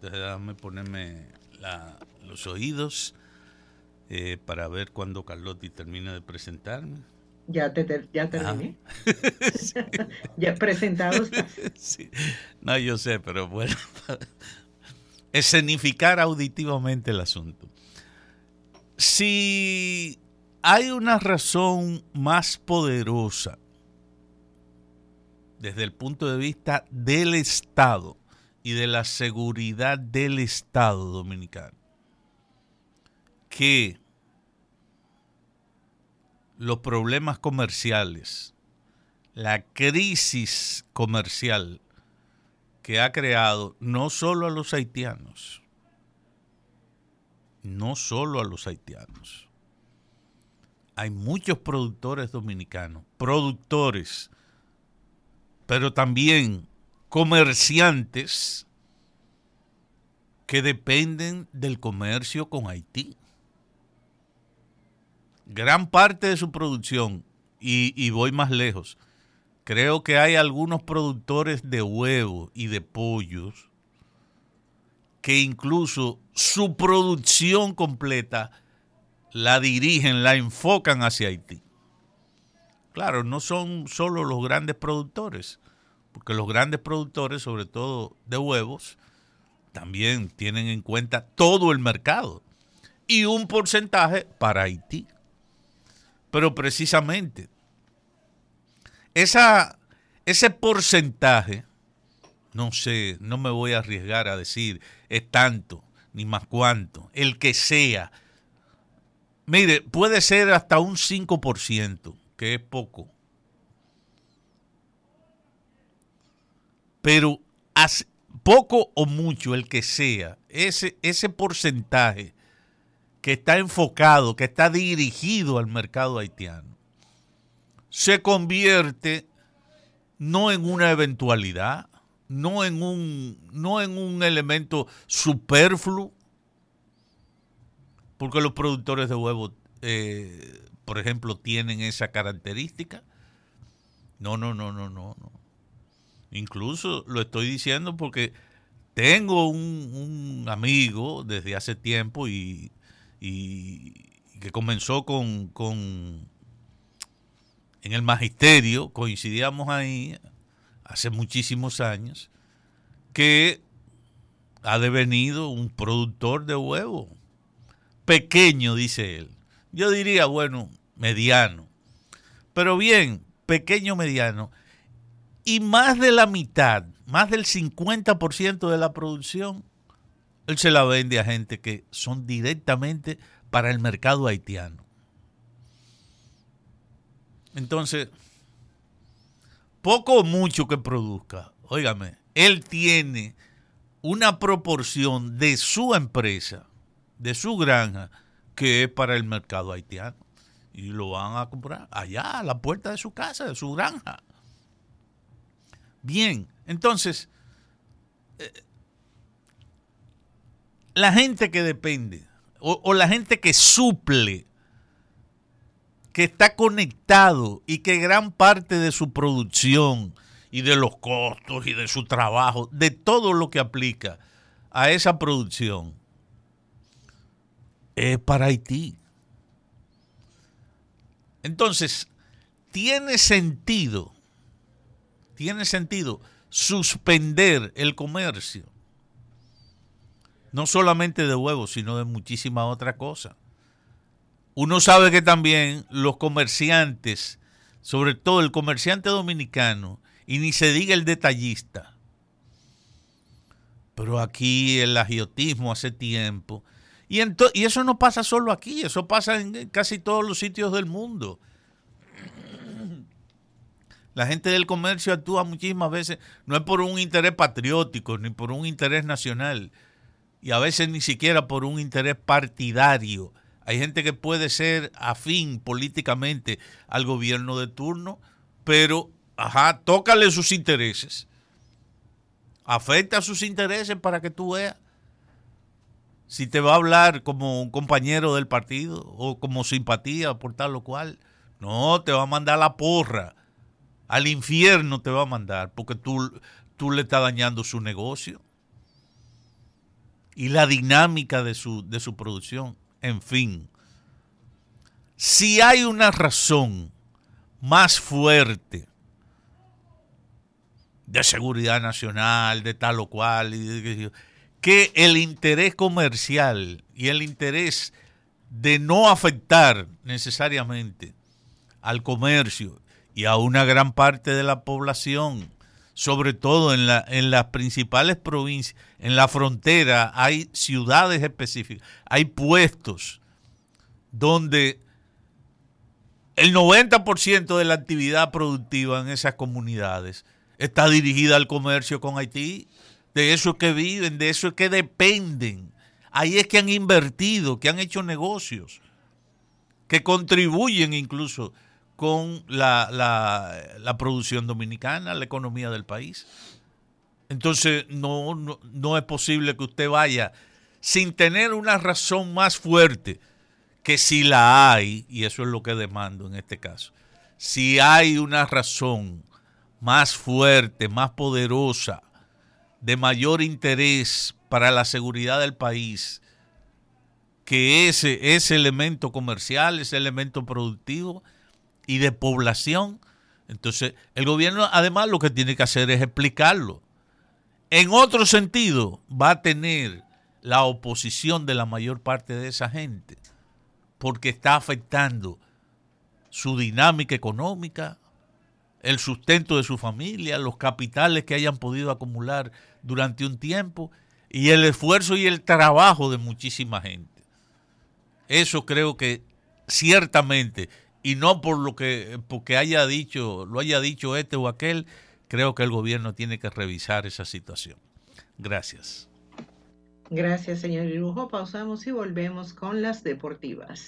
Déjame ponerme los oídos para ver cuando Carlotti termina de presentarme. Ya Ah, terminé. sí, Ya presentado estás. sí. No, yo sé, pero bueno, escenificar auditivamente el asunto. Si hay una razón más poderosa desde el punto de vista del Estado y de la seguridad del Estado dominicano, que los problemas comerciales, la crisis comercial que ha creado no solo a los haitianos, no solo a los haitianos. Hay muchos productores dominicanos, productores, pero también comerciantes que dependen del comercio con Haití. Gran parte de su producción, y voy más lejos, creo que hay algunos productores de huevos y de pollos que incluso su producción completa la dirigen, la enfocan hacia Haití. Claro, no son solo los grandes productores, porque los grandes productores, sobre todo de huevos, también tienen en cuenta todo el mercado y un porcentaje para Haití. Pero precisamente ese porcentaje, no sé, no me voy a arriesgar a decir es tanto, ni más cuánto, el que sea. Mire, puede ser hasta un 5%, que es poco. Pero poco o mucho, el que sea, ese porcentaje que está enfocado, que está dirigido al mercado haitiano, se convierte no en una eventualidad, no en un elemento superfluo, porque los productores de huevos, por ejemplo, tienen esa característica. No, no, no, no, no, no. Incluso lo estoy diciendo porque tengo un amigo desde hace tiempo y que comenzó en el magisterio, coincidíamos ahí hace muchísimos años, que ha devenido un productor de huevos. Pequeño, dice él. Yo diría, bueno, mediano. Pero bien, pequeño, mediano. Y más de la mitad, más del 50% de la producción, él se la vende a gente que son directamente para el mercado haitiano. Entonces, poco o mucho que produzca, óigame, él tiene una proporción de su empresa, de su granja, que es para el mercado haitiano. Y lo van a comprar allá, a la puerta de su casa, de su granja. Bien, entonces, la gente que depende, o la gente que suple, que está conectado y que gran parte de su producción y de los costos y de su trabajo, de todo lo que aplica a esa producción, es para Haití. Entonces, tiene sentido suspender el comercio, no solamente de huevos, sino de muchísimas otras cosas. Uno sabe que también los comerciantes, sobre todo el comerciante dominicano, y ni se diga el detallista, pero aquí el agiotismo hace tiempo, y eso no pasa solo aquí, eso pasa en casi todos los sitios del mundo. La gente del comercio actúa muchísimas veces, no es por un interés patriótico, ni por un interés nacional, y a veces ni siquiera por un interés partidario. Hay gente que puede ser afín políticamente al gobierno de turno, pero, tócale sus intereses. Afecta sus intereses para que tú veas si te va a hablar como un compañero del partido o como simpatía por tal o cual. No, te va a mandar la porra. Al infierno te va a mandar porque tú le estás dañando su negocio. y la dinámica de su producción. En fin, si hay una razón más fuerte de seguridad nacional, de tal o cual, que el interés comercial y el interés de no afectar necesariamente al comercio y a una gran parte de la población, sobre todo en las principales provincias, en la frontera hay ciudades específicas, hay puestos donde el 90% de la actividad productiva en esas comunidades está dirigida al comercio con Haití. De eso es que viven, de eso es que dependen. Ahí es que han invertido, que han hecho negocios, que contribuyen incluso con la producción dominicana, la economía del país. Entonces, no es posible que usted vaya sin tener una razón más fuerte, que si la hay, y eso es lo que demando en este caso, si hay una razón más fuerte, más poderosa, de mayor interés para la seguridad del país, que ese elemento comercial, ese elemento productivo y de población, entonces el gobierno además lo que tiene que hacer es explicarlo. En otro sentido, va a tener la oposición de la mayor parte de esa gente, porque está afectando su dinámica económica, el sustento de su familia, los capitales que hayan podido acumular durante un tiempo y el esfuerzo y el trabajo de muchísima gente. Eso creo que ciertamente, y no porque lo haya dicho este o aquel, creo que el gobierno tiene que revisar esa situación. Gracias. Gracias, señor Irujo. Pausamos y volvemos con las deportivas.